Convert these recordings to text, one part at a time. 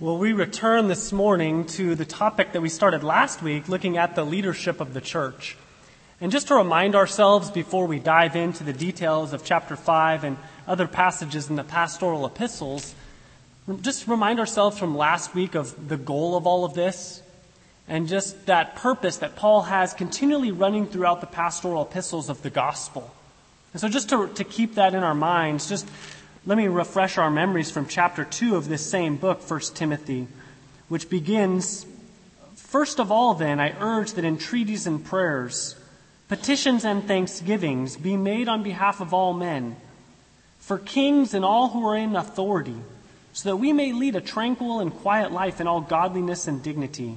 Well, we return this morning to the topic that we started last week, looking at the leadership of the church. And just to remind ourselves before we dive into the details of chapter 5 and other passages in the pastoral epistles, just remind ourselves from last week of the goal of all of this and just that purpose that Paul has continually running throughout the pastoral epistles of the gospel. And so just to keep that in our minds, just let me refresh our memories from chapter 2 of this same book, 1 Timothy, which begins, "First of all, then, I urge that entreaties and prayers, petitions and thanksgivings be made on behalf of all men, for kings and all who are in authority, so that we may lead a tranquil and quiet life in all godliness and dignity.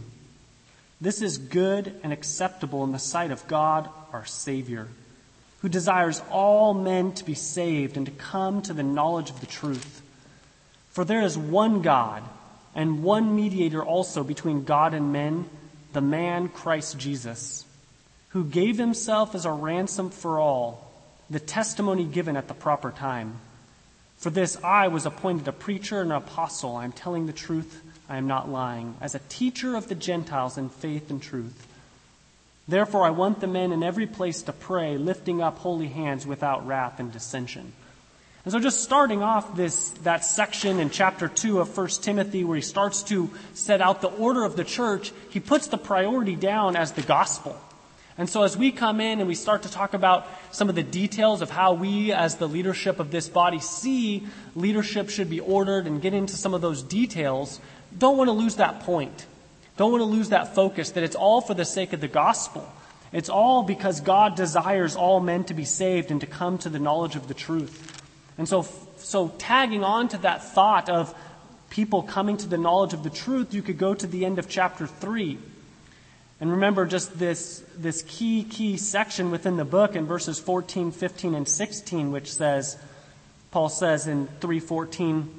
This is good and acceptable in the sight of God, our Savior, who desires all men to be saved and to come to the knowledge of the truth. For there is one God and one mediator also between God and men, the man Christ Jesus, who gave himself as a ransom for all, the testimony given at the proper time. For this I was appointed a preacher and an apostle. I am telling the truth, I am not lying, as a teacher of the Gentiles in faith and truth. Therefore, I want the men in every place to pray, lifting up holy hands without wrath and dissension." And so just starting off that section in chapter 2 of 1 Timothy where he starts to set out the order of the church, he puts the priority down as the gospel. And so as we come in and we start to talk about some of the details of how we as the leadership of this body see leadership should be ordered and get into some of those details, don't want to lose that point. Don't want to lose that focus, that it's all for the sake of the gospel. It's all because God desires all men to be saved and to come to the knowledge of the truth. And so tagging on to that thought of people coming to the knowledge of the truth, you could go to the end of chapter 3. And remember just this key section within the book in verses 14, 15, and 16, which says, Paul says in 3:14,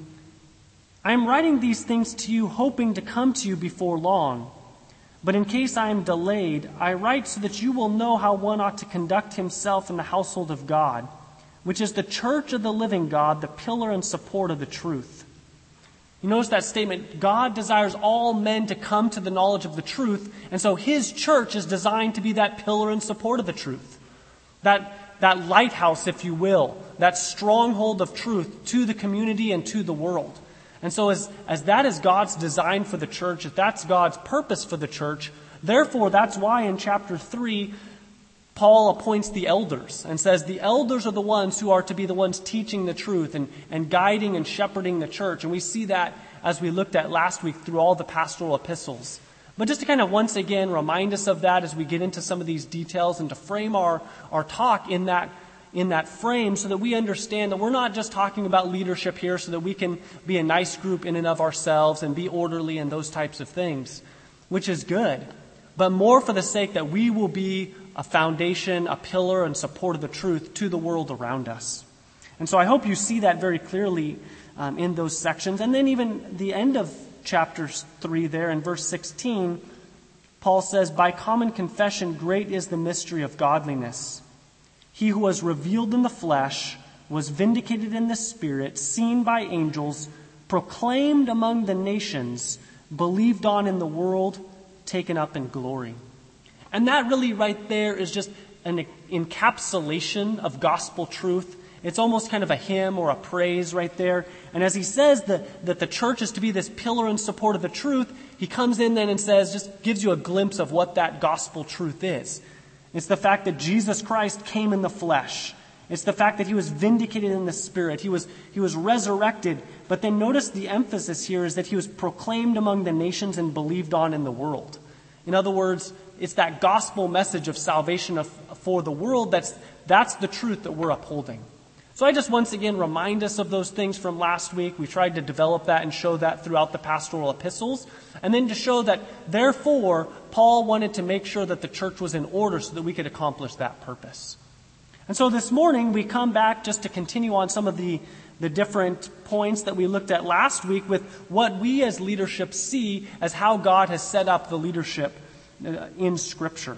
"I am writing these things to you, hoping to come to you before long. But in case I am delayed, I write so that you will know how one ought to conduct himself in the household of God, which is the church of the living God, the pillar and support of the truth." You notice that statement, God desires all men to come to the knowledge of the truth, and so his church is designed to be that pillar and support of the truth. That lighthouse, if you will, that stronghold of truth to the community and to the world. And so as that is God's design for the church, if that's God's purpose for the church, therefore that's why in chapter 3, Paul appoints the elders and says the elders are the ones who are to be the ones teaching the truth and guiding and shepherding the church. And we see that as we looked at last week through all the pastoral epistles. But just to kind of once again remind us of that as we get into some of these details and to frame our talk in that frame so that we understand that we're not just talking about leadership here so that we can be a nice group in and of ourselves and be orderly and those types of things, which is good, but more for the sake that we will be a foundation, a pillar and support of the truth to the world around us. And so I hope you see that very clearly in those sections. And then even the end of chapter 3 there in verse 16, Paul says, "By common confession, great is the mystery of godliness. He who was revealed in the flesh was vindicated in the spirit, seen by angels, proclaimed among the nations, believed on in the world, taken up in glory." And that really right there is just an encapsulation of gospel truth. It's almost kind of a hymn or a praise right there. And as he says that the church is to be this pillar and support of the truth, he comes in then and says, just gives you a glimpse of what that gospel truth is. It's the fact that Jesus Christ came in the flesh. It's the fact that he was vindicated in the spirit. He was resurrected. But then notice the emphasis here is that he was proclaimed among the nations and believed on in the world. In other words, it's that gospel message of salvation for the world that's the truth that we're upholding. So I just once again remind us of those things from last week. We tried to develop that and show that throughout the pastoral epistles. And then to show that, therefore, Paul wanted to make sure that the church was in order so that we could accomplish that purpose. And so this morning we come back just to continue on some of the different points that we looked at last week with what we as leadership see as how God has set up the leadership in Scripture.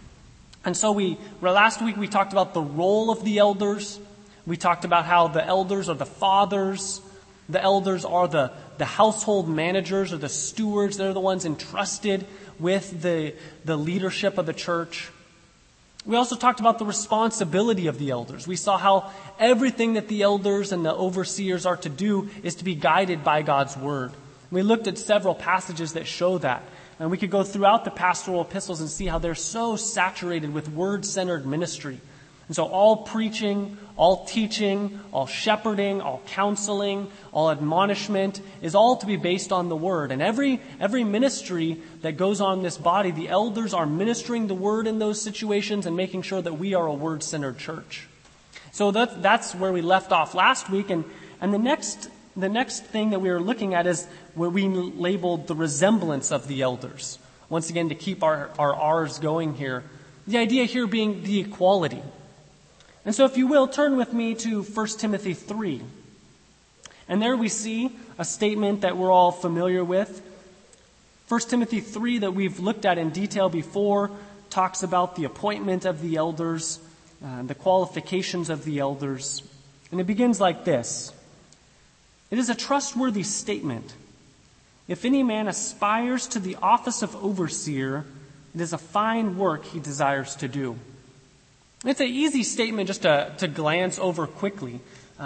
And so last week we talked about the role of the elders. We talked about how the elders are the fathers The elders are the household managers or the stewards. They're the ones entrusted with the leadership of the church. We also talked about the responsibility of the elders. We saw how everything that the elders and the overseers are to do is to be guided by God's word. We looked at several passages that show that. And we could go throughout the pastoral epistles and see how they're so saturated with word-centered ministry. And so all preaching, all teaching, all shepherding, all counseling, all admonishment is all to be based on the word. And every ministry that goes on in this body, the elders are ministering the word in those situations and making sure that we are a word-centered church. So that's where we left off last week. And the next thing that we were looking at is what we labeled the resemblance of the elders. Once again, to keep our R's going here. The idea here being the equality. And so if you will, turn with me to 1 Timothy 3. And there we see a statement that we're all familiar with. 1 Timothy 3 that we've looked at in detail before talks about the appointment of the elders, the qualifications of the elders. And it begins like this. It is a trustworthy statement. If any man aspires to the office of overseer, it is a fine work he desires to do. It's an easy statement just to glance over quickly.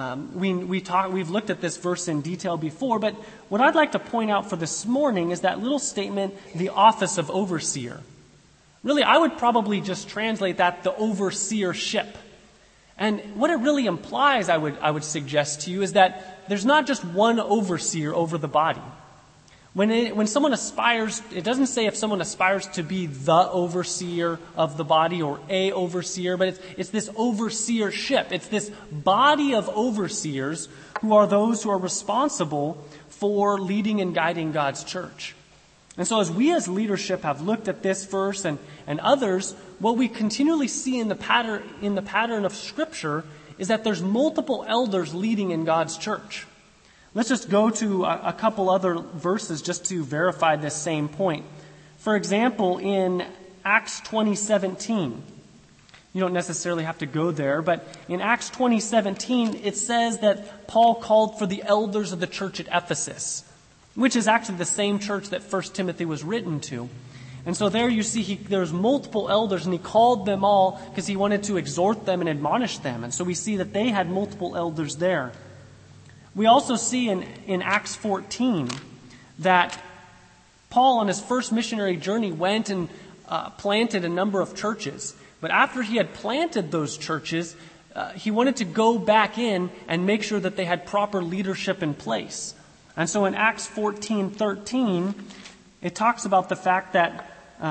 We've looked at this verse in detail before, but what I'd like to point out for this morning is that little statement, the office of overseer. Really, I would probably just translate that the overseership. And what it really implies, I would suggest to you, is that there's not just one overseer over the body. When someone aspires, it doesn't say if someone aspires to be the overseer of the body or a overseer, but it's this overseership. It's this body of overseers who are those who are responsible for leading and guiding God's church. And so as we as leadership have looked at this verse and others, what we continually see in the pattern of Scripture is that there's multiple elders leading in God's church. Let's just go to a couple other verses just to verify this same point. For example, in Acts 20:17, you don't necessarily have to go there, but in Acts 20:17, it says that Paul called for the elders of the church at Ephesus, which is actually the same church that 1 Timothy was written to. And so there you see there's multiple elders, and he called them all because he wanted to exhort them and admonish them. And so we see that they had multiple elders there. We also see in Acts 14 that Paul on his first missionary journey went and planted a number of churches. But after he had planted those churches, he wanted to go back in and make sure that they had proper leadership in place. And so in Acts 14:13, it talks about the fact that,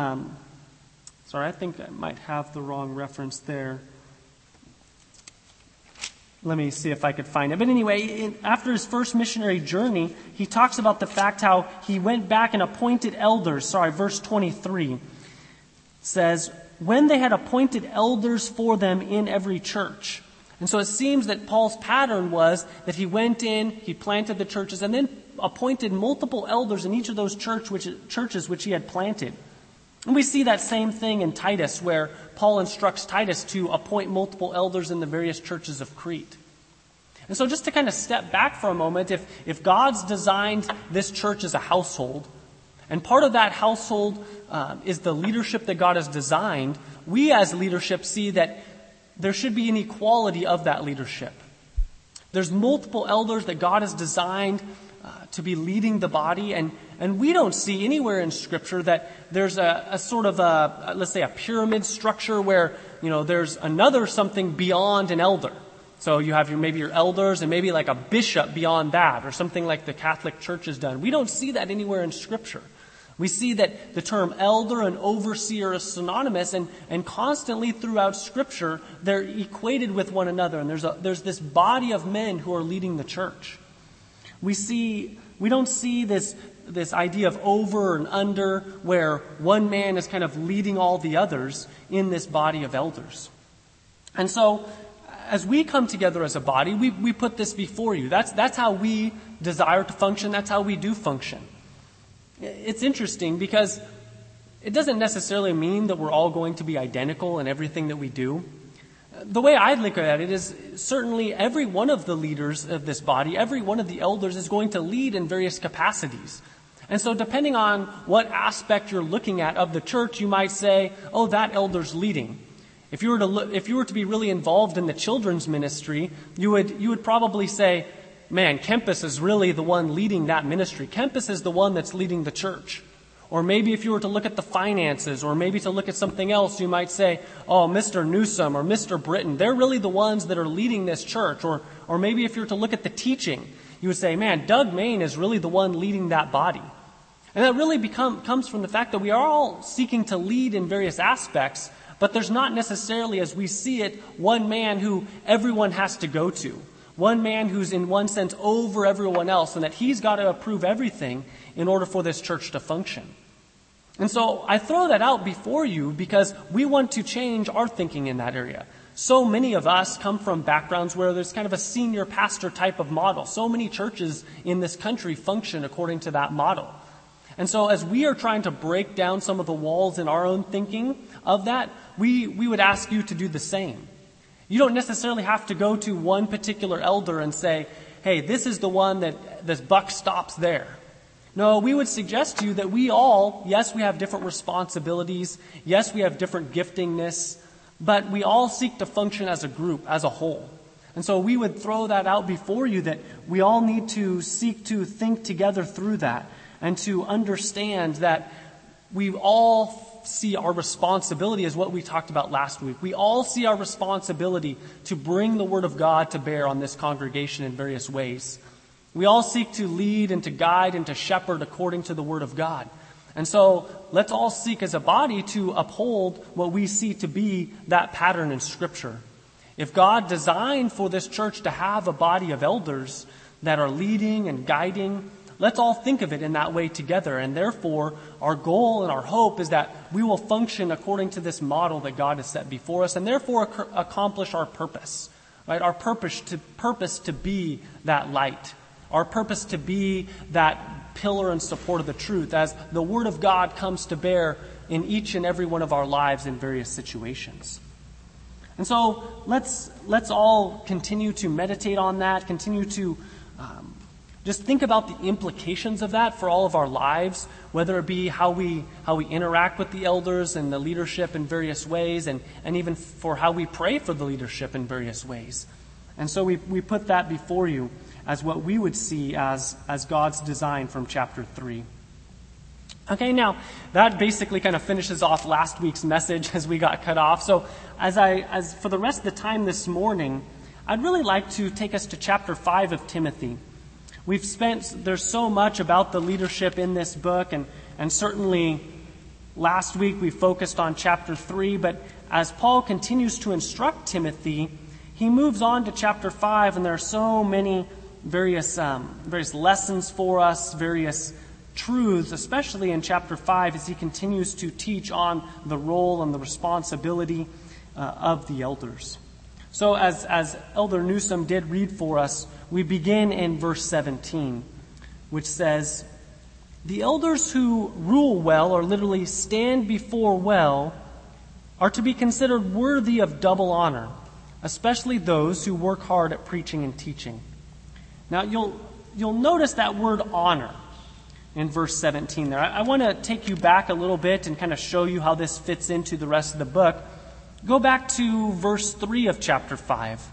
I think I might have the wrong reference there. Let me see if I could find it. But anyway, after his first missionary journey, he talks about the fact how he went back and appointed elders. Verse 23 says, when they had appointed elders for them in every church. And so it seems that Paul's pattern was that he went in, he planted the churches, and then appointed multiple elders in each of those churches which he had planted. And we see that same thing in Titus, where Paul instructs Titus to appoint multiple elders in the various churches of Crete. And so just to kind of step back for a moment, if God's designed this church as a household, and part of that household is the leadership that God has designed, we as leadership see that there should be an equality of that leadership. There's multiple elders that God has designed to be leading the body, and we don't see anywhere in Scripture that there's a sort of let's say a pyramid structure where, there's another something beyond an elder. So you have maybe your elders and maybe like a bishop beyond that, or something like the Catholic Church has done. We don't see that anywhere in Scripture. We see that the term elder and overseer is synonymous, and constantly throughout Scripture, they're equated with one another, and there's this body of men who are leading the church. We don't see this idea of over and under, where one man is kind of leading all the others in this body of elders. And so, as we come together as a body, we put this before you. That's how we desire to function. That's how we do function. It's interesting because it doesn't necessarily mean that we're all going to be identical in everything that we do. The way I look at it is certainly every one of the leaders of this body, every one of the elders is going to lead in various capacities. And so depending on what aspect you're looking at of the church, you might say, oh, that elder's leading. If you were to be really involved in the children's ministry, you would probably say, man, Kempis is really the one leading that ministry. Kempis is the one that's leading the church. Or maybe if you were to look at the finances, or maybe to look at something else, you might say, oh, Mr. Newsom or Mr. Britton, they're really the ones that are leading this church. Or maybe if you were to look at the teaching, you would say, man, Doug Main is really the one leading that body. And that really comes from the fact that we are all seeking to lead in various aspects, but there's not necessarily, as we see it, one man who everyone has to go to. One man who's in one sense over everyone else, and that he's got to approve everything in order for this church to function. And so I throw that out before you because we want to change our thinking in that area. So many of us come from backgrounds where there's kind of a senior pastor type of model. So many churches in this country function according to that model. And so as we are trying to break down some of the walls in our own thinking of that, we would ask you to do the same. You don't necessarily have to go to one particular elder and say, hey, this is the one that this buck stops there. No, we would suggest to you that we all, yes, we have different responsibilities. Yes, we have different giftingness, but we all seek to function as a group, as a whole. And so we would throw that out before you that we all need to seek to think together through that and to understand that we all see our responsibility as what we talked about last week. We all see our responsibility to bring the Word of God to bear on this congregation in various ways. We all seek to lead and to guide and to shepherd according to the Word of God. And so let's all seek as a body to uphold what we see to be that pattern in Scripture. If God designed for this church to have a body of elders that are leading and guiding, let's all think of it in that way together. And therefore, our goal and our hope is that we will function according to this model that God has set before us and therefore accomplish our purpose. Right? Our purpose to be that light. Our purpose to be that pillar and support of the truth as the Word of God comes to bear in each and every one of our lives in various situations. And so let's all continue to meditate on that, continue to just think about the implications of that for all of our lives, whether it be how we interact with the elders and the leadership in various ways, and even for how we pray for the leadership in various ways. And so we put that before you as what we would see as God's design from chapter 3. Okay, now that basically kind of finishes off last week's message as we got cut off. So as for the rest of the time this morning, I'd really like to take us to chapter 5 of Timothy. There's so much about the leadership in this book, and certainly last week we focused on chapter 3, but as Paul continues to instruct Timothy, he moves on to chapter 5, and there are so many various lessons for us, various truths, especially in chapter 5, as he continues to teach on the role and the responsibility of the elders. So as Elder Newsom did read for us, we begin in verse 17, which says, "The elders who rule well, or literally stand before well, are to be considered worthy of double honor, especially those who work hard at preaching and teaching." Now you'll notice that word honor in verse 17 there. I want to take you back a little bit and kind of show you how this fits into the rest of the book. Go back to verse 3 of chapter 5.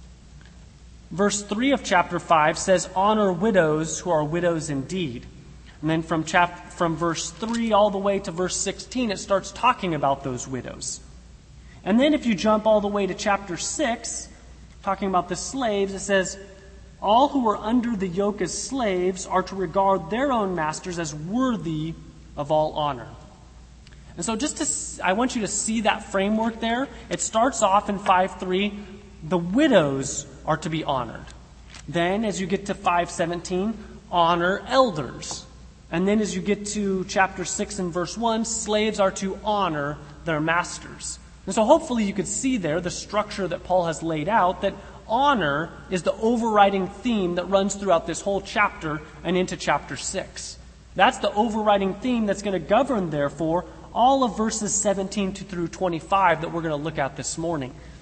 Verse 3 of chapter 5 says, "Honor widows who are widows indeed." And then from verse 3 all the way to verse 16, it starts talking about those widows. And then if you jump all the way to chapter 6, talking about the slaves, it says, "All who are under the yoke as slaves are to regard their own masters as worthy of all honor." And so I want you to see that framework there. It starts off in 5:3, the widows are to be honored. Then as you get to 5:17, honor elders. And then as you get to chapter 6 and verse 1, slaves are to honor their masters. And so hopefully you could see there the structure that Paul has laid out, that honor is the overriding theme that runs throughout this whole chapter and into chapter 6. That's the overriding theme that's going to govern, therefore, all of verses 17 through 25 that we're going to look at this morning.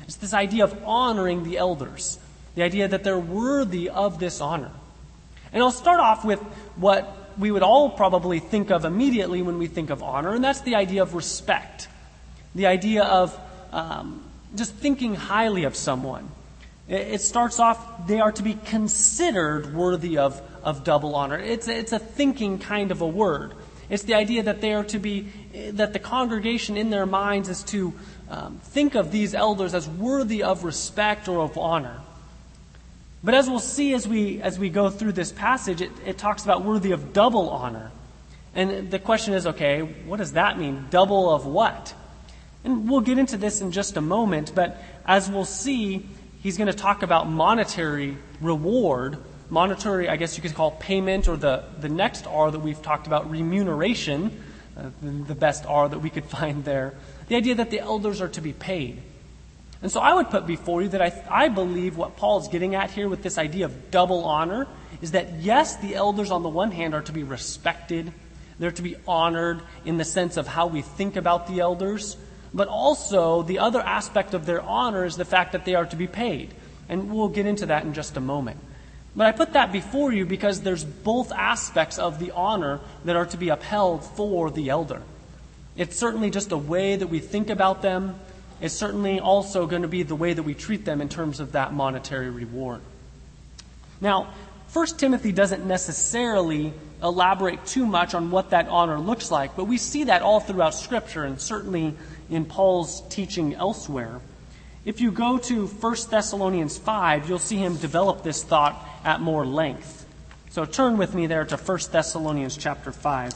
It's this idea of honoring the elders, the idea that they're worthy of this honor. And I'll start off with what we would all probably think of immediately when we think of honor, and that's the idea of respect, the idea of just thinking highly of someone. It starts off, they are to be considered worthy of double honor. It's a thinking kind of a word. It's the idea that they are to be, that the congregation in their minds is to think of these elders as worthy of respect or of honor. But as we'll see as we go through this passage, it talks about worthy of double honor. And the question is, okay, what does that mean? Double of what? And we'll get into this in just a moment, but as we'll see, he's going to talk about monetary reward, monetary, I guess you could call payment, or the next R that we've talked about, remuneration, the best R that we could find there. The idea that the elders are to be paid. And so I would put before you that I believe what Paul's getting at here with this idea of double honor is that, yes, the elders on the one hand are to be respected, they're to be honored in the sense of how we think about the elders, but also the other aspect of their honor is the fact that they are to be paid. And we'll get into that in just a moment. But I put that before you because there's both aspects of the honor that are to be upheld for the elder. It's certainly just a way that we think about them. It's certainly also going to be the way that we treat them in terms of that monetary reward. Now, 1 Timothy doesn't necessarily elaborate too much on what that honor looks like, but we see that all throughout Scripture and certainly in Paul's teaching elsewhere. If you go to 1 Thessalonians 5, you'll see him develop this thought at more length. So turn with me there to 1 Thessalonians chapter 5.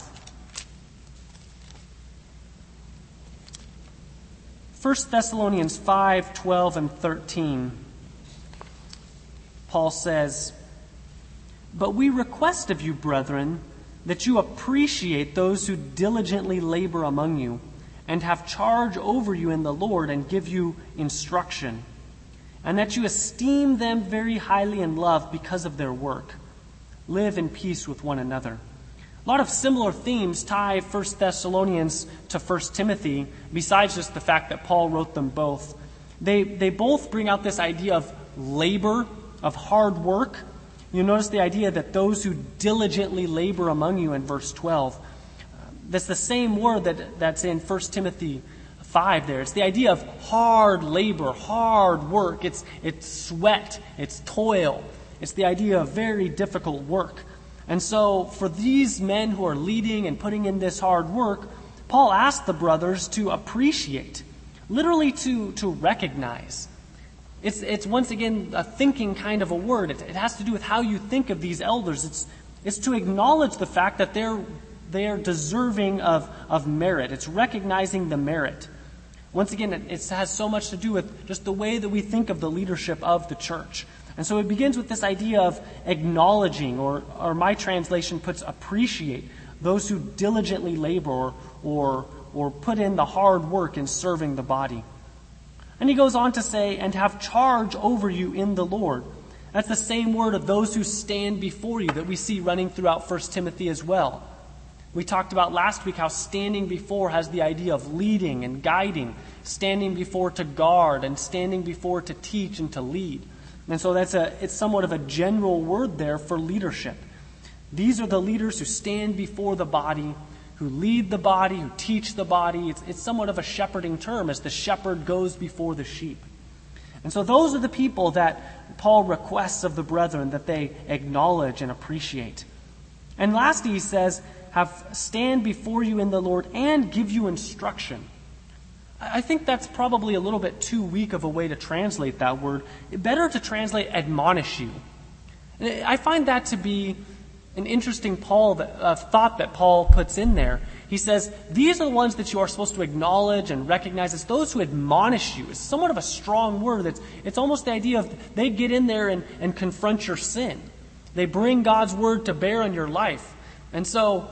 1 Thessalonians 5, 12, and 13. Paul says, "But we request of you, brethren, that you appreciate those who diligently labor among you, and have charge over you in the Lord and give you instruction, and that you esteem them very highly in love because of their work. Live in peace with one another." A lot of similar themes tie 1 Thessalonians to 1 Timothy, besides just the fact that Paul wrote them both. They both bring out this idea of labor, of hard work. You notice the idea that those who diligently labor among you in verse 12. That's the same word that's in 1 Timothy 5 there. It's the idea of hard labor, hard work. It's sweat, it's toil. It's the idea of very difficult work. And so for these men who are leading and putting in this hard work, Paul asked the brothers to appreciate, literally to recognize. It's once again a thinking kind of a word. It has to do with how you think of these elders. It's to acknowledge the fact that they are deserving of merit. It's recognizing the merit. Once again, it has so much to do with just the way that we think of the leadership of the church. And so it begins with this idea of acknowledging, or my translation puts appreciate, those who diligently labor or put in the hard work in serving the body. And he goes on to say, and have charge over you in the Lord. That's the same word of those who stand before you that we see running throughout 1 Timothy as well. We talked about last week how standing before has the idea of leading and guiding, standing before to guard, and standing before to teach and to lead. And so it's somewhat of a general word there for leadership. These are the leaders who stand before the body, who lead the body, who teach the body. It's somewhat of a shepherding term as the shepherd goes before the sheep. And so those are the people that Paul requests of the brethren that they acknowledge and appreciate. And lastly, he says, have stand before you in the Lord and give you instruction. I think that's probably a little bit too weak of a way to translate that word. Better to translate admonish you. And I find that to be an interesting thought that Paul puts in there. He says, these are the ones that you are supposed to acknowledge and recognize as those who admonish you. It's somewhat of a strong word. It's almost the idea of they get in there and confront your sin. They bring God's word to bear on your life. And so,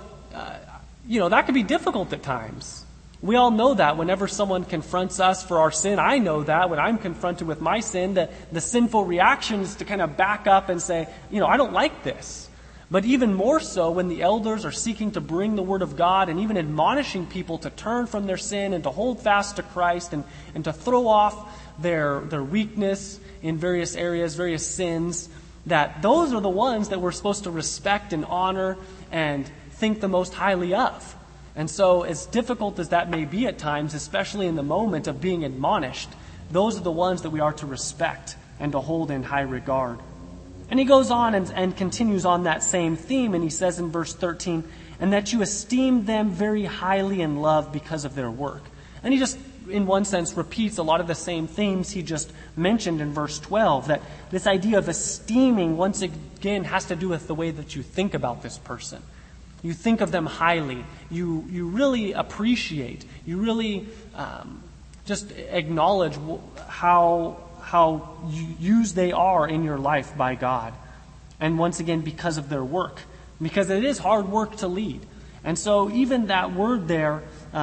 that can be difficult at times. We all know that whenever someone confronts us for our sin. I know that when I'm confronted with my sin, the sinful reaction is to kind of back up and say, I don't like this. But even more so when the elders are seeking to bring the word of God and even admonishing people to turn from their sin and to hold fast to Christ and to throw off their weakness in various areas, various sins, that those are the ones that we're supposed to respect and honor and think the most highly of. And so as difficult as that may be at times, especially in the moment of being admonished, those are the ones that we are to respect and to hold in high regard. And he goes on and continues on that same theme, and he says in verse 13, and that you esteem them very highly in love because of their work. And he just, in one sense, repeats a lot of the same themes he just mentioned in verse 12, that this idea of esteeming, once again, has to do with the way that you think about this person. You think of them highly. You really appreciate. You really just acknowledge how used they are in your life by God. And once again, because of their work. Because it is hard work to lead. And so even that word there,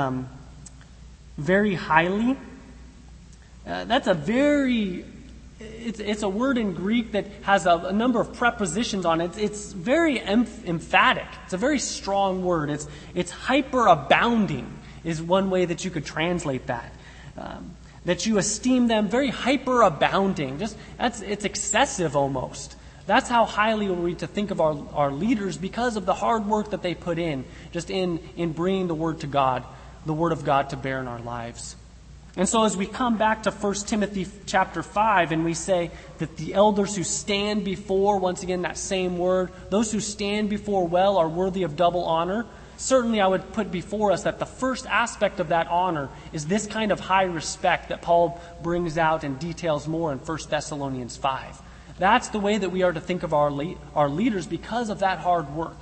very highly, that's a very... It's a word in Greek that has a number of prepositions on it. It's very emphatic. It's a very strong word. It's hyperabounding is one way that you could translate that. That you esteem them very hyperabounding. It's excessive almost. That's how highly we're to think of our leaders because of the hard work that they put in, just in bringing the Word to God, the Word of God to bear in our lives. And so as we come back to 1 Timothy chapter 5 and we say that the elders who stand before, once again that same word, those who stand before well are worthy of double honor, certainly I would put before us that the first aspect of that honor is this kind of high respect that Paul brings out and details more in 1 Thessalonians 5. That's the way that we are to think of our leaders because of that hard work.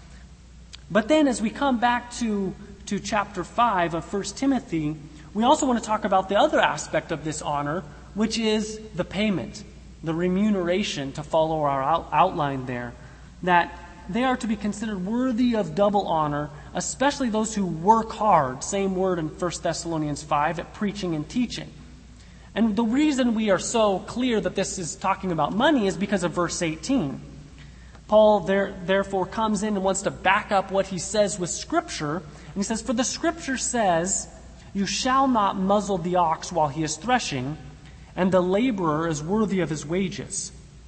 But then as we come back to chapter 5 of 1 Timothy, we also want to talk about the other aspect of this honor, which is the payment, the remuneration, to follow our outline there, that they are to be considered worthy of double honor, especially those who work hard, same word in 1 Thessalonians 5, at preaching and teaching. And the reason we are so clear that this is talking about money is because of verse 18. Paul therefore comes in and wants to back up what he says with Scripture. And he says, for the Scripture says, you shall not muzzle the ox while he is threshing, and the laborer is worthy of his wages.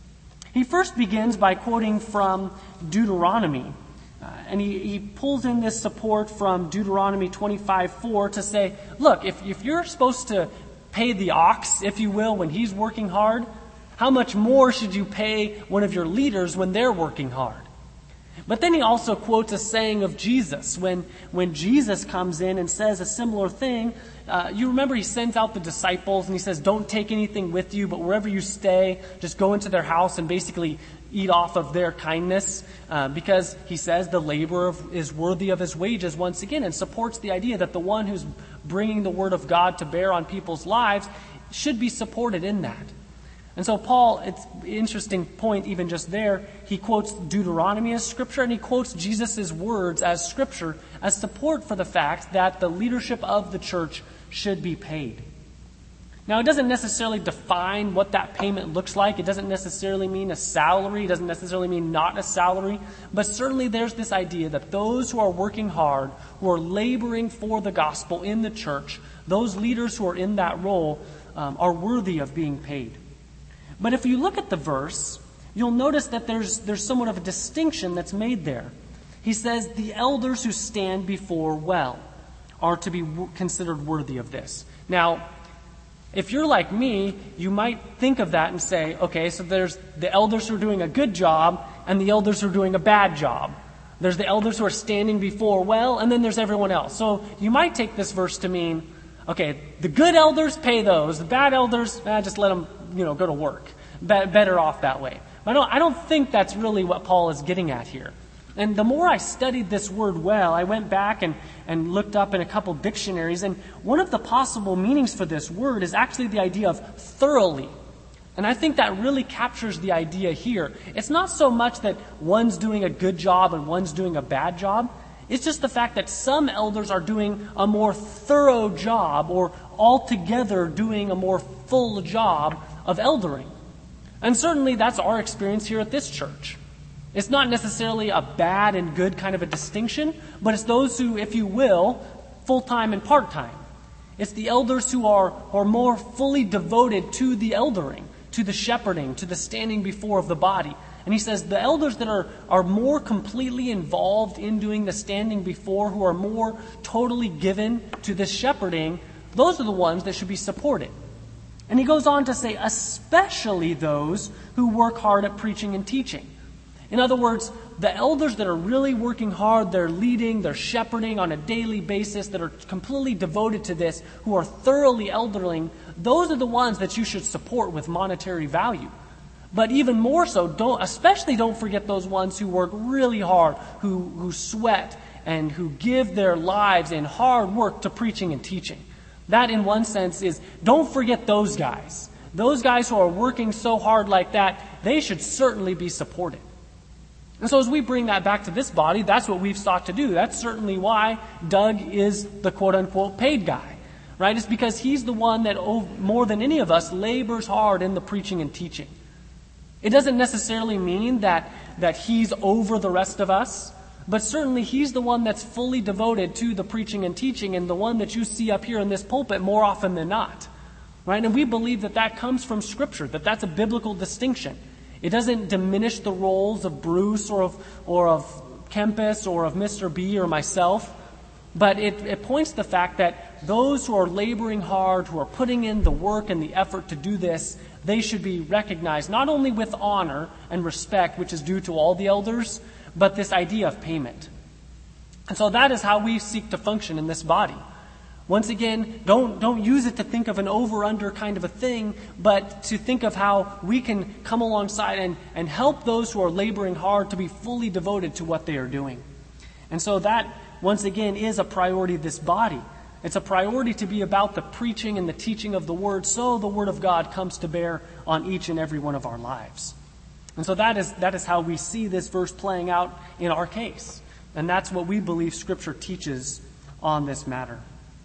He first begins by quoting from Deuteronomy. And he pulls in this support from Deuteronomy 25:4 to say, look, if you're supposed to pay the ox, if you will, when he's working hard, how much more should you pay one of your leaders when they're working hard? But then he also quotes a saying of Jesus. When Jesus comes in and says a similar thing, you remember he sends out the disciples and he says, don't take anything with you, but wherever you stay, just go into their house and basically eat off of their kindness. Because he says the laborer is worthy of his wages once again, and supports the idea that the one who's bringing the word of God to bear on people's lives should be supported in that. And so Paul, it's an interesting point even just there, he quotes Deuteronomy as Scripture and he quotes Jesus' words as Scripture as support for the fact that the leadership of the church should be paid. Now, it doesn't necessarily define what that payment looks like. It doesn't necessarily mean a salary. It doesn't necessarily mean not a salary. But certainly there's this idea that those who are working hard, who are laboring for the gospel in the church, those leaders who are in that role are worthy of being paid. But if you look at the verse, you'll notice that there's somewhat of a distinction that's made there. He says, the elders who stand before well are to be considered worthy of this. Now, if you're like me, you might think of that and say, okay, so there's the elders who are doing a good job and the elders who are doing a bad job. There's the elders who are standing before well, and then there's everyone else. So you might take this verse to mean, okay, the good elders, pay those. The bad elders, just let them, go to work. Better off that way. But I don't think that's really what Paul is getting at here. And the more I studied this word well, I went back and looked up in a couple dictionaries, and one of the possible meanings for this word is actually the idea of thoroughly. And I think that really captures the idea here. It's not so much that one's doing a good job and one's doing a bad job. It's just the fact that some elders are doing a more thorough job or altogether doing a more full job of eldering. And certainly that's our experience here at this church. It's not necessarily a bad and good kind of a distinction, but it's those who, if you will, full-time and part-time. It's the elders who are more fully devoted to the eldering, to the shepherding, to the standing before of the body. And he says the elders that are more completely involved in doing the standing before, who are more totally given to the shepherding, those are the ones that should be supported. And he goes on to say, especially those who work hard at preaching and teaching. In other words, the elders that are really working hard, they're leading, they're shepherding on a daily basis, that are completely devoted to this, who are thoroughly eldering, those are the ones that you should support with monetary value. But even more so, don't forget those ones who work really hard, who sweat and who give their lives in hard work to preaching and teaching. That, in one sense, is, don't forget those guys. Those guys who are working so hard like that, they should certainly be supported. And so as we bring that back to this body, that's what we've sought to do. That's certainly why Doug is the quote-unquote paid guy, right? It's because he's the one that, more than any of us, labors hard in the preaching and teaching. It doesn't necessarily mean that he's over the rest of us, but certainly he's the one that's fully devoted to the preaching and teaching, and the one that you see up here in this pulpit more often than not, right? And we believe that comes from Scripture, that's a biblical distinction. It doesn't diminish the roles of Bruce or of Kempis or of Mr. B or myself, but it points to the fact that those who are laboring hard, who are putting in the work and the effort to do this, they should be recognized not only with honor and respect, which is due to all the elders, but this idea of payment. And so that is how we seek to function in this body. Once again, don't use it to think of an over-under kind of a thing, but to think of how we can come alongside and help those who are laboring hard to be fully devoted to what they are doing. And so that, once again, is a priority of this body. It's a priority to be about the preaching and the teaching of the Word, so the Word of God comes to bear on each and every one of our lives. And so that is how we see this verse playing out in our case. And that's what we believe Scripture teaches on this matter.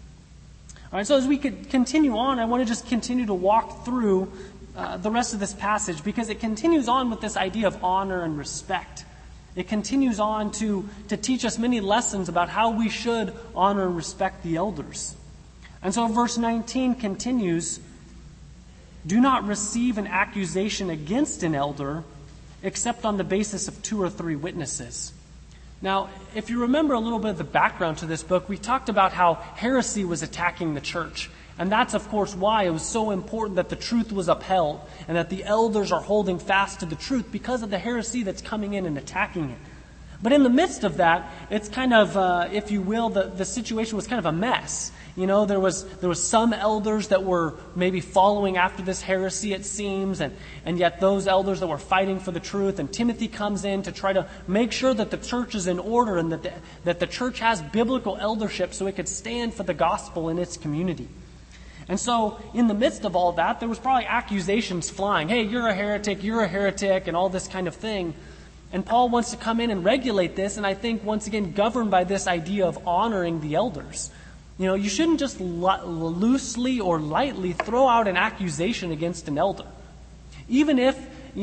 All right, so as we could continue on, I want to just continue to walk through the rest of this passage, because it continues on with this idea of honor and respect. It continues on to teach us many lessons about how we should honor and respect the elders. And so verse 19 continues, "Do not receive an accusation against an elder except on the basis of 2 or 3 witnesses." Now, if you remember a little bit of the background to this book, we talked about how heresy was attacking the church. And that's, of course, why it was so important that the truth was upheld and that the elders are holding fast to the truth, because of the heresy that's coming in and attacking it. But in the midst of that, it's kind of, if you will, the situation was kind of a mess. You know, there was some elders that were maybe following after this heresy, it seems, and yet those elders that were fighting for the truth. And Timothy comes in to try to make sure that the church is in order and that the church has biblical eldership so it could stand for the gospel in its community. And so, in the midst of all that, there was probably accusations flying. Hey, you're a heretic, and all this kind of thing. And Paul wants to come in and regulate this, and I think, once again, governed by this idea of honoring the elders. You know, you shouldn't just loosely or lightly throw out an accusation against an elder. Even if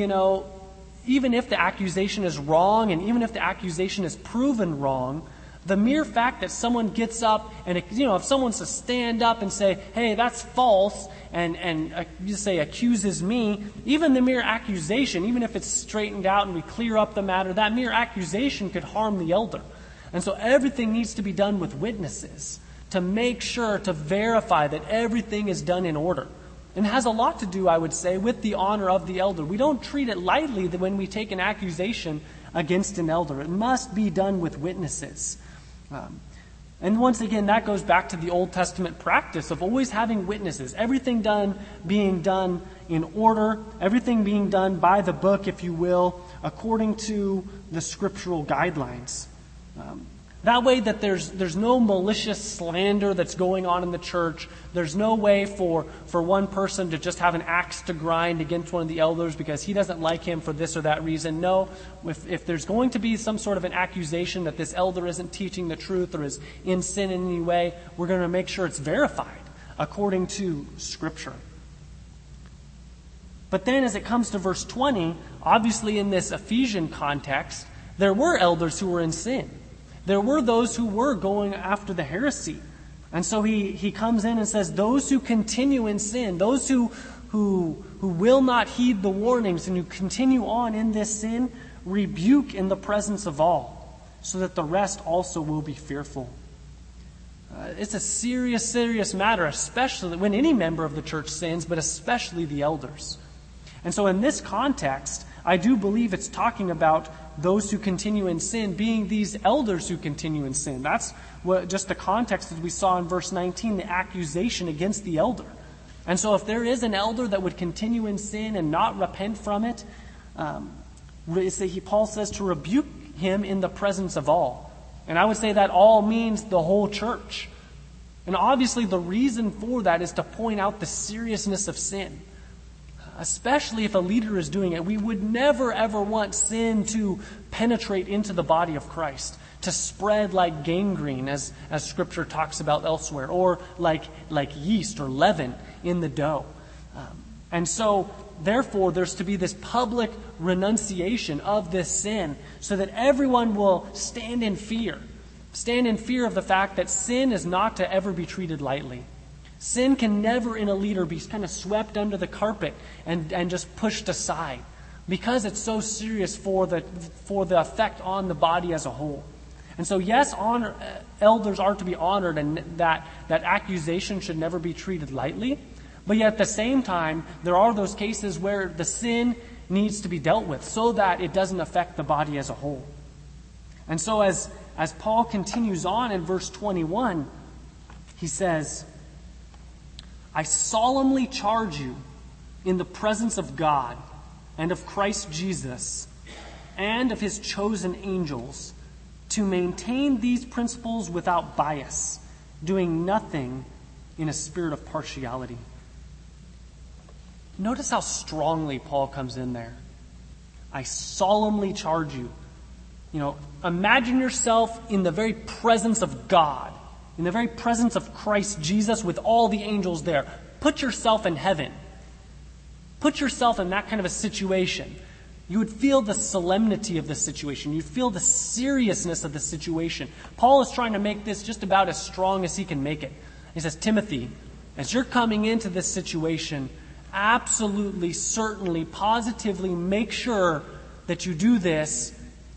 the accusation is wrong, and even if the accusation is proven wrong, the mere fact that someone gets up and, if someone wants to stand up and say, hey, that's false, and you say accuses me, even the mere accusation, even if it's straightened out and we clear up the matter, that mere accusation could harm the elder. And so everything needs to be done with witnesses to make sure, to verify that everything is done in order. And it has a lot to do, I would say, with the honor of the elder. We don't treat it lightly when we take an accusation against an elder. It must be done with witnesses. And once again, that goes back to the Old Testament practice of always having witnesses. Everything being done in order, everything being done by the book, if you will, according to the scriptural guidelines. That way that there's no malicious slander that's going on in the church. There's no way for one person to just have an axe to grind against one of the elders because he doesn't like him for this or that reason. No, if there's going to be some sort of an accusation that this elder isn't teaching the truth or is in sin in any way, we're going to make sure it's verified according to Scripture. But then as it comes to verse 20, obviously in this Ephesian context, there were elders who were in sin. There were those who were going after the heresy. And so he comes in and says, those who continue in sin, those who will not heed the warnings and who continue on in this sin, rebuke in the presence of all, so that the rest also will be fearful. It's a serious, serious matter, especially when any member of the church sins, but especially the elders. And so in this context, I do believe it's talking about those who continue in sin being these elders who continue in sin. That's what just the context as we saw in verse 19, the accusation against the elder. And so if there is an elder that would continue in sin and not repent from it, Paul says to rebuke him in the presence of all. And I would say that all means the whole church. And obviously the reason for that is to point out the seriousness of sin. Especially if a leader is doing it. We would never ever want sin to penetrate into the body of Christ, to spread like gangrene, as Scripture talks about elsewhere, or like yeast or leaven in the dough. And so, therefore, there's to be this public renunciation of this sin so that everyone will stand in fear of the fact that sin is not to ever be treated lightly. Sin can never in a leader be kind of swept under the carpet and just pushed aside because it's so serious for the effect on the body as a whole. And so yes, elders are to be honored and that accusation should never be treated lightly. But yet at the same time, there are those cases where the sin needs to be dealt with so that it doesn't affect the body as a whole. And so as Paul continues on in verse 21, he says, I solemnly charge you in the presence of God and of Christ Jesus and of his chosen angels to maintain these principles without bias, doing nothing in a spirit of partiality. Notice how strongly Paul comes in there. I solemnly charge you. Imagine yourself in the very presence of God, in the very presence of Christ Jesus with all the angels there. Put yourself in heaven. Put yourself in that kind of a situation. You would feel the solemnity of the situation. You'd feel the seriousness of the situation. Paul is trying to make this just about as strong as he can make it. He says, Timothy, as you're coming into this situation, absolutely, certainly, positively make sure that you do this,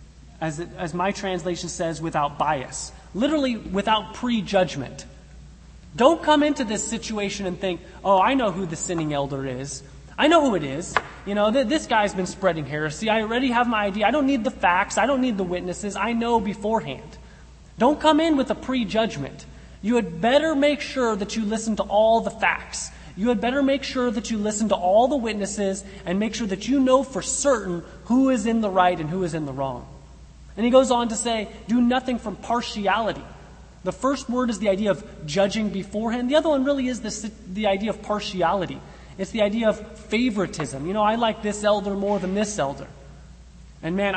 as my translation says, without bias. Literally without prejudgment. Don't come into this situation and think, oh, I know who the sinning elder is. I know who it is. This guy's been spreading heresy. I already have my idea. I don't need the facts. I don't need the witnesses. I know beforehand. Don't come in with a prejudgment. You had better make sure that you listen to all the facts. You had better make sure that you listen to all the witnesses and make sure that you know for certain who is in the right and who is in the wrong. And he goes on to say, do nothing from partiality. The first word is the idea of judging beforehand. The other one really is the idea of partiality. It's the idea of favoritism. I like this elder more than this elder. And man,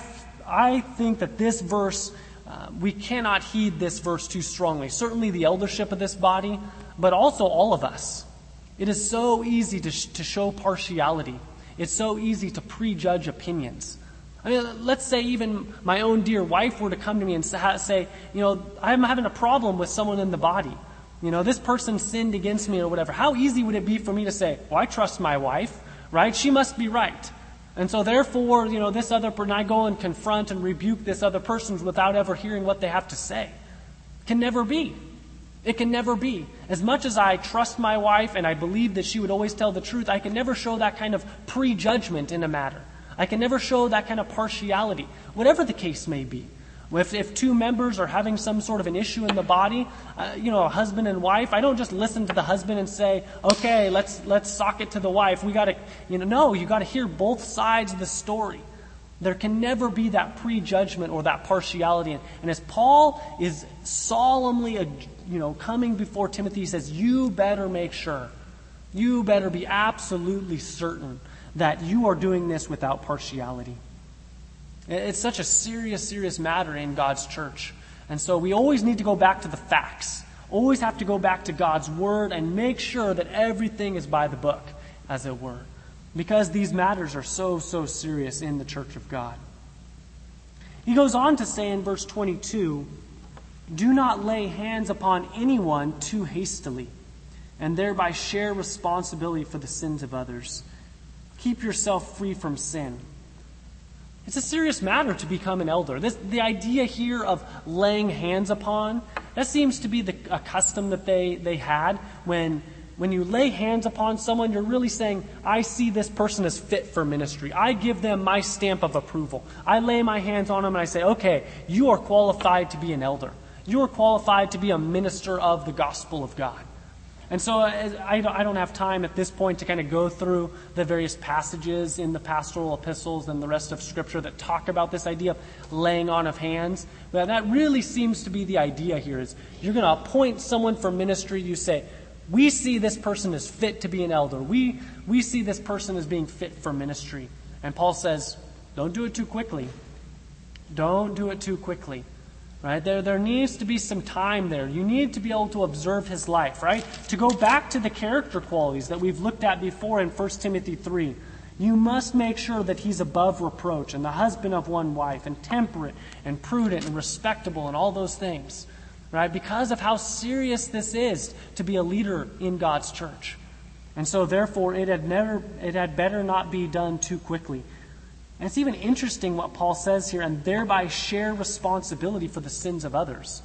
I think that this verse, we cannot heed this verse too strongly. Certainly the eldership of this body, but also all of us. It is so easy to show partiality. It's so easy to prejudge opinions. Let's say even my own dear wife were to come to me and say, I'm having a problem with someone in the body. This person sinned against me or whatever. How easy would it be for me to say, well, I trust my wife, right? She must be right. And so therefore, this other person, I go and confront and rebuke this other person without ever hearing what they have to say. It can never be. It can never be. As much as I trust my wife and I believe that she would always tell the truth, I can never show that kind of prejudgment in a matter. I can never show that kind of partiality, whatever the case may be. If two members are having some sort of an issue in the body, a husband and wife, I don't just listen to the husband and say, okay, let's sock it to the wife. We got to, no, you got to hear both sides of the story. There can never be that prejudgment or that partiality. And as Paul is solemnly, coming before Timothy, he says, you better make sure, you better be absolutely certain that you are doing this without partiality. It's such a serious, serious matter in God's church. And so we always need to go back to the facts. Always have to go back to God's Word and make sure that everything is by the book, as it were. Because these matters are so, so serious in the church of God. He goes on to say in verse 22, Do not lay hands upon anyone too hastily, and thereby share responsibility for the sins of others. Keep yourself free from sin. It's a serious matter to become an elder. The idea here of laying hands upon, that seems to be a custom that they had. When you lay hands upon someone, you're really saying, I see this person as fit for ministry. I give them my stamp of approval. I lay my hands on them and I say, okay, you are qualified to be an elder. You are qualified to be a minister of the gospel of God. And so I don't have time at this point to kind of go through the various passages in the pastoral epistles and the rest of Scripture that talk about this idea of laying on of hands. But that really seems to be the idea here is you're going to appoint someone for ministry. You say, we see this person as fit to be an elder. We see this person as being fit for ministry. And Paul says, don't do it too quickly. Don't do it too quickly. Right? There needs to be some time there. You need to be able to observe his life, right? To go back to the character qualities that we've looked at before in 1 Timothy 3. You must make sure that he's above reproach and the husband of one wife and temperate and prudent and respectable and all those things, right? Because of how serious this is to be a leader in God's church. And so therefore it had better not be done too quickly. And it's even interesting what Paul says here, and thereby share responsibility for the sins of others.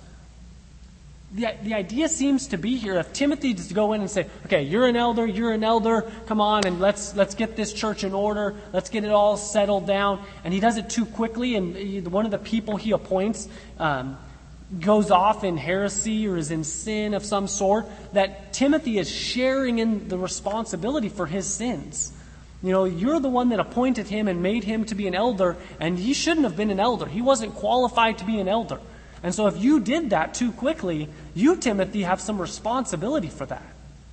The idea seems to be here, if Timothy is to go in and say, okay, you're an elder, come on, and let's get this church in order, let's get it all settled down, and he does it too quickly, and one of the people he appoints goes off in heresy or is in sin of some sort, that Timothy is sharing in the responsibility for his sins. You know, you're the one that appointed him and made him to be an elder, and he shouldn't have been an elder. He wasn't qualified to be an elder. And so if you did that too quickly, you, Timothy, have some responsibility for that.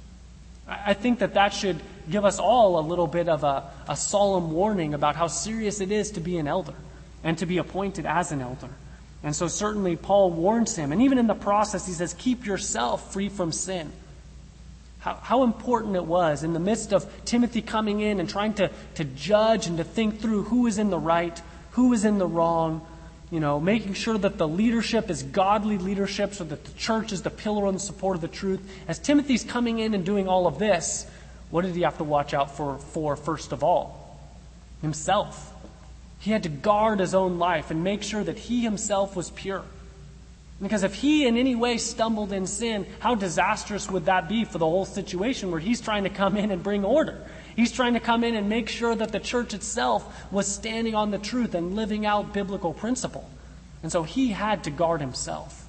I think that should give us all a little bit of a solemn warning about how serious it is to be an elder and to be appointed as an elder. And so certainly Paul warns him. And even in the process, he says, keep yourself free from sin. How important it was in the midst of Timothy coming in and trying to judge and to think through who is in the right, who is in the wrong, making sure that the leadership is godly leadership so that the church is the pillar and support of the truth. As Timothy's coming in and doing all of this, what did he have to watch out for first of all? Himself. He had to guard his own life and make sure that he himself was pure. Because if he in any way stumbled in sin, how disastrous would that be for the whole situation where he's trying to come in and bring order? He's trying to come in and make sure that the church itself was standing on the truth and living out biblical principle. And so he had to guard himself.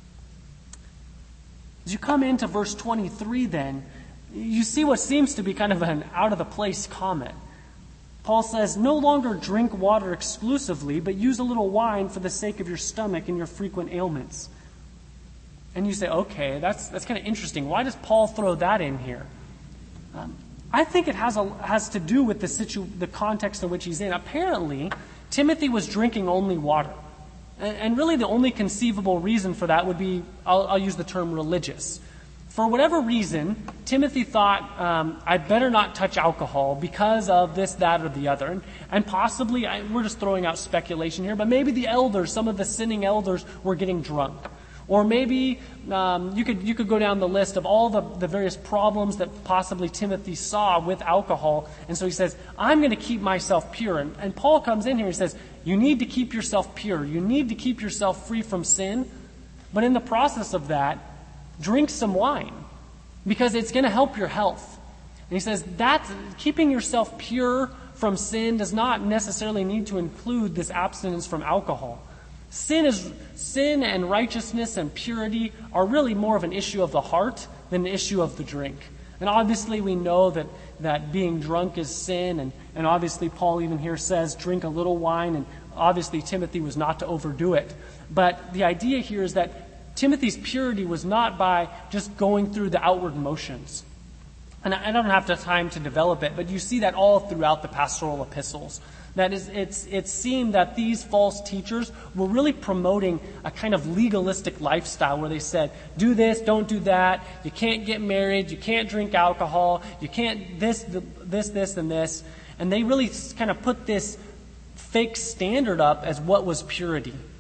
As you come into verse 23 then, you see what seems to be kind of an out-of-the-place comment. Paul says, no longer drink water exclusively, but use a little wine for the sake of your stomach and your frequent ailments. And you say, okay, that's kind of interesting. Why does Paul throw that in here? I think it has to do with the context in which he's in. Apparently, Timothy was drinking only water. And really the only conceivable reason for that would be, I'll use the term religious. For whatever reason, Timothy thought, I better not touch alcohol because of this, that, or the other. And possibly, we're just throwing out speculation here, but maybe the elders, some of the sinning elders, were getting drunk. Or maybe you could go down the list of all the various problems that possibly Timothy saw with alcohol. And so he says, I'm going to keep myself pure. And Paul comes in here and says, you need to keep yourself pure. You need to keep yourself free from sin. But in the process of that, drink some wine because it's going to help your health. And he says that keeping yourself pure from sin does not necessarily need to include this abstinence from alcohol. Sin and righteousness and purity are really more of an issue of the heart than an issue of the drink. And obviously we know that being drunk is sin, and obviously Paul even here says drink a little wine, and obviously Timothy was not to overdo it. But the idea here is that Timothy's purity was not by just going through the outward motions. And I don't have the time to develop it, but you see that all throughout the pastoral epistles. That is, it seemed that these false teachers were really promoting a kind of legalistic lifestyle where they said, do this, don't do that, you can't get married, you can't drink alcohol, you can't this, and this. And they really kind of put this fake standard up as what was purity.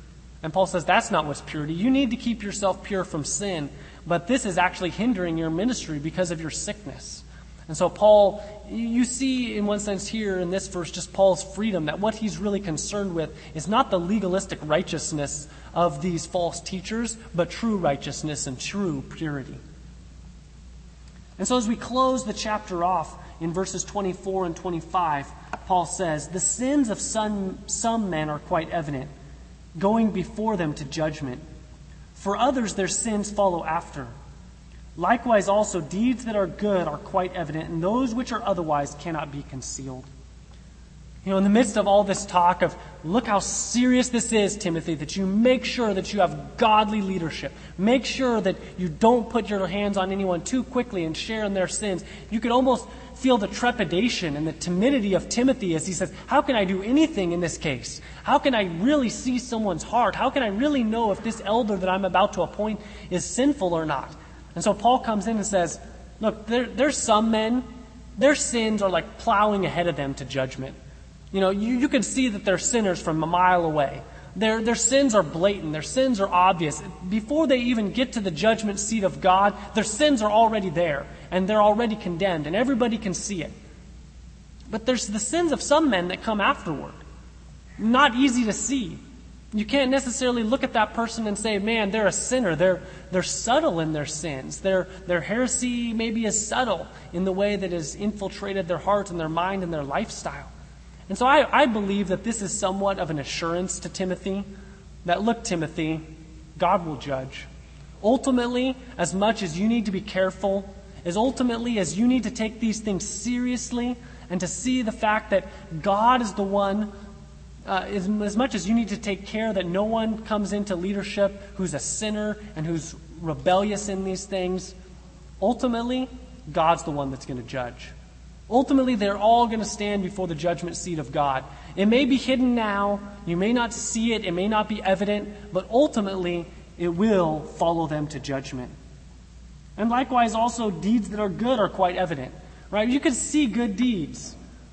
And Paul says that's not what's purity. You need to keep yourself pure from sin, but this is actually hindering your ministry because of your sickness. And so Paul, you see in one sense here in this verse just Paul's freedom, that what he's really concerned with is not the legalistic righteousness of these false teachers, but true righteousness and true purity. And so as we close the chapter off in verses 24 and 25, Paul says, "The sins of some men are quite evident, going before them to judgment. For others their sins follow after. Likewise also deeds that are good are quite evident, and those which are otherwise cannot be concealed." In the midst of all this talk of, look how serious this is, Timothy, that you make sure that you have godly leadership. Make sure that you don't put your hands on anyone too quickly and share in their sins. You could almost feel the trepidation and the timidity of Timothy as he says, how can I do anything in this case? How can I really see someone's heart? How can I really know if this elder that I'm about to appoint is sinful or not? And so Paul comes in and says, look, there's some men, their sins are like plowing ahead of them to judgment. You can see that they're sinners from a mile away. Their sins are blatant. Their sins are obvious. Before they even get to the judgment seat of God, their sins are already there, and they're already condemned, and everybody can see it. But there's the sins of some men that come afterward. Not easy to see. You can't necessarily look at that person and say, man, they're a sinner. They're subtle in their sins. Their heresy maybe is subtle in the way that has infiltrated their heart and their mind and their lifestyle. And so I believe that this is somewhat of an assurance to Timothy, that, look, Timothy, God will judge. Ultimately, as much as you need to be careful, as ultimately as you need to take these things seriously and to see the fact that God is the one, as much as you need to take care that no one comes into leadership who's a sinner and who's rebellious in these things, ultimately, God's the one that's going to judge. Ultimately, they're all going to stand before the judgment seat of God. It may be hidden now. You may not see it. It may not be evident. But ultimately, it will follow them to judgment. And likewise, also, deeds that are good are quite evident. Right? You can see good deeds.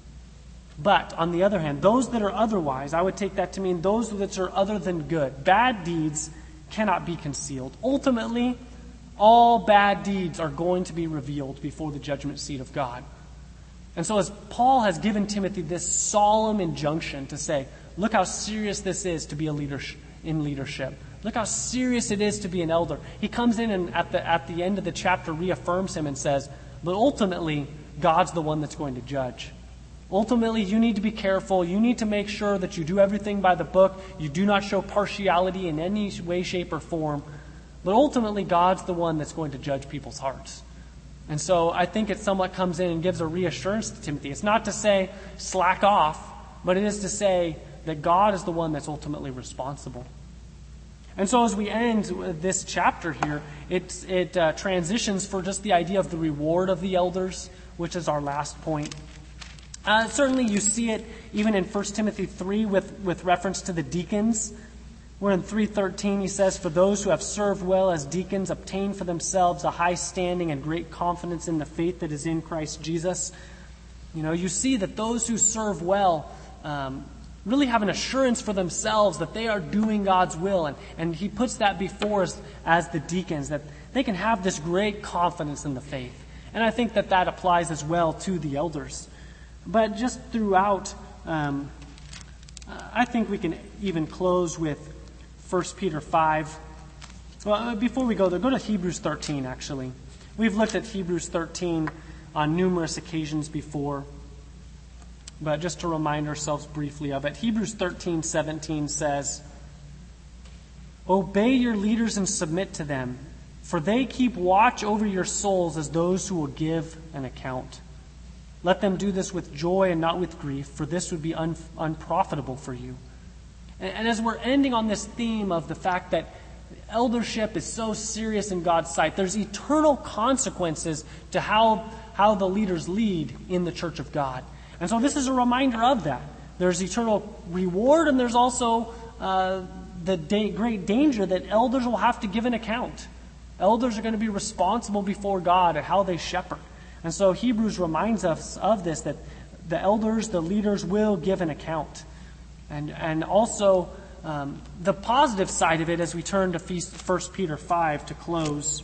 But, on the other hand, those that are otherwise, I would take that to mean those that are other than good. Bad deeds cannot be concealed. Ultimately, all bad deeds are going to be revealed before the judgment seat of God. And so as Paul has given Timothy this solemn injunction to say, look how serious this is to be in leadership. Look how serious it is to be an elder. He comes in and at the end of the chapter reaffirms him and says, but ultimately, God's the one that's going to judge. Ultimately, you need to be careful. You need to make sure that you do everything by the book. You do not show partiality in any way, shape, or form. But ultimately, God's the one that's going to judge people's hearts. And so I think it somewhat comes in and gives a reassurance to Timothy. It's not to say slack off, but it is to say that God is the one that's ultimately responsible. And so as we end this chapter here, it transitions for just the idea of the reward of the elders, which is our last point. Certainly you see it even in 1 Timothy 3 with reference to the deacons, where in 3:13 he says, "For those who have served well as deacons obtain for themselves a high standing and great confidence in the faith that is in Christ Jesus." You see that those who serve well really have an assurance for themselves that they are doing God's will. And he puts that before us as the deacons, that they can have this great confidence in the faith. And I think that applies as well to the elders. But just throughout, I think we can even close with 1 Peter 5. Well, before we go there, go to Hebrews 13, actually. We've looked at Hebrews 13 on numerous occasions before. But just to remind ourselves briefly of it, Hebrews 13:17 says, "Obey your leaders and submit to them, for they keep watch over your souls as those who will give an account. Let them do this with joy and not with grief, for this would be unprofitable for you." And as we're ending on this theme of the fact that eldership is so serious in God's sight, there's eternal consequences to how the leaders lead in the church of God. And so this is a reminder of that. There's eternal reward, and there's also the great danger that elders will have to give an account. Elders are going to be responsible before God at how they shepherd. And so Hebrews reminds us of this, that the elders, the leaders, will give an account. And also the positive side of it as we turn to 1 Peter 5 to close.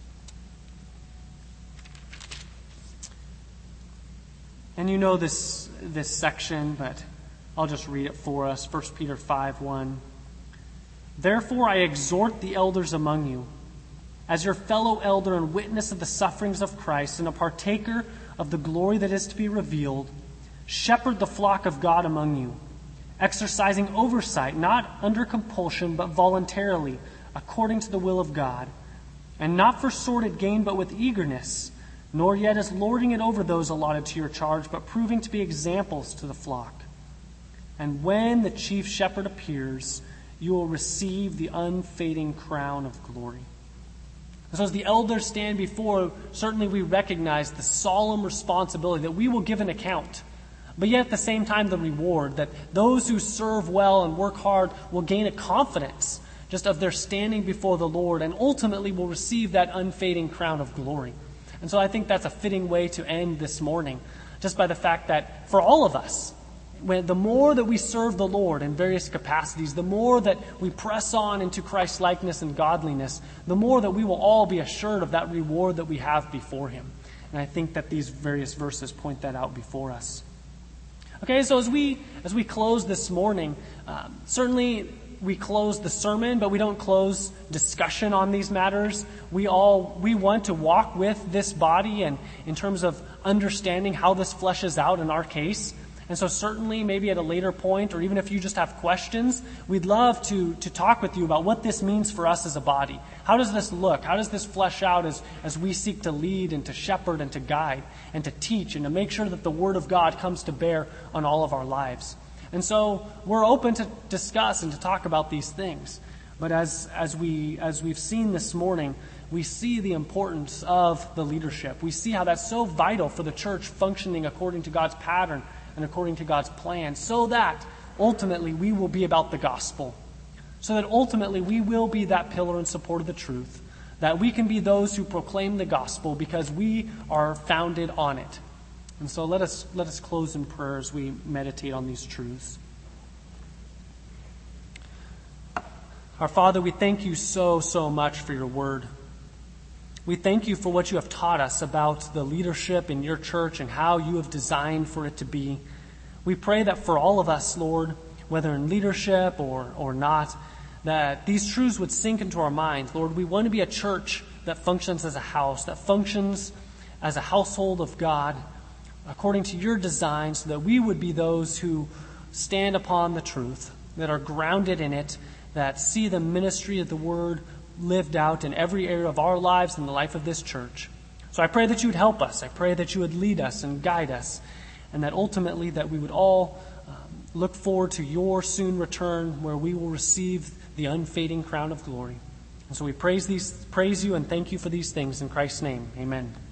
And you know this section, but I'll just read it for us. 1 Peter 5:1. Therefore I exhort the elders among you, as your fellow elder and witness of the sufferings of Christ and a partaker of the glory that is to be revealed, shepherd the flock of God among you, exercising oversight, not under compulsion, but voluntarily, according to the will of God, and not for sordid gain, but with eagerness, nor yet as lording it over those allotted to your charge, but proving to be examples to the flock. And when the chief shepherd appears, you will receive the unfading crown of glory. And so as the elders stand before, certainly we recognize the solemn responsibility that we will give an account, but yet at the same time the reward, that those who serve well and work hard will gain a confidence just of their standing before the Lord, and ultimately will receive that unfading crown of glory. And so I think that's a fitting way to end this morning, just by the fact that for all of us, the more that we serve the Lord in various capacities, the more that we press on into Christ's likeness and godliness, the more that we will all be assured of that reward that we have before Him. And I think that these various verses point that out before us. Okay, so as we close this morning, certainly we close the sermon, but we don't close discussion on these matters. We want to walk with this body and in terms of understanding how this fleshes out in our case. And so certainly maybe at a later point, or even if you just have questions, we'd love to talk with you about what this means for us as a body. How does this look? How does this flesh out as we seek to lead and to shepherd and to guide and to teach and to make sure that the Word of God comes to bear on all of our lives? And so we're open to discuss and to talk about these things. But as we've seen this morning, we see the importance of the leadership. We see how that's so vital for the church functioning according to God's pattern and according to God's plan, so that ultimately we will be about the gospel, so that ultimately we will be that pillar and support of the truth, that we can be those who proclaim the gospel because we are founded on it. And so let us close in prayer as we meditate on these truths. Our Father, we thank you so much for your word. We thank you for what you have taught us about the leadership in your church and how you have designed for it to be. We pray that for all of us, Lord, whether in leadership or not, that these truths would sink into our minds. Lord, we want to be a church that functions as a house, that functions as a household of God according to your design, so that we would be those who stand upon the truth, that are grounded in it, that see the ministry of the word lived out in every area of our lives and the life of this church. So I pray that you would help us. I pray that you would lead us and guide us, and that ultimately that we would all look forward to your soon return, where we will receive the unfading crown of glory. And so we praise you and thank you for these things in Christ's name. Amen.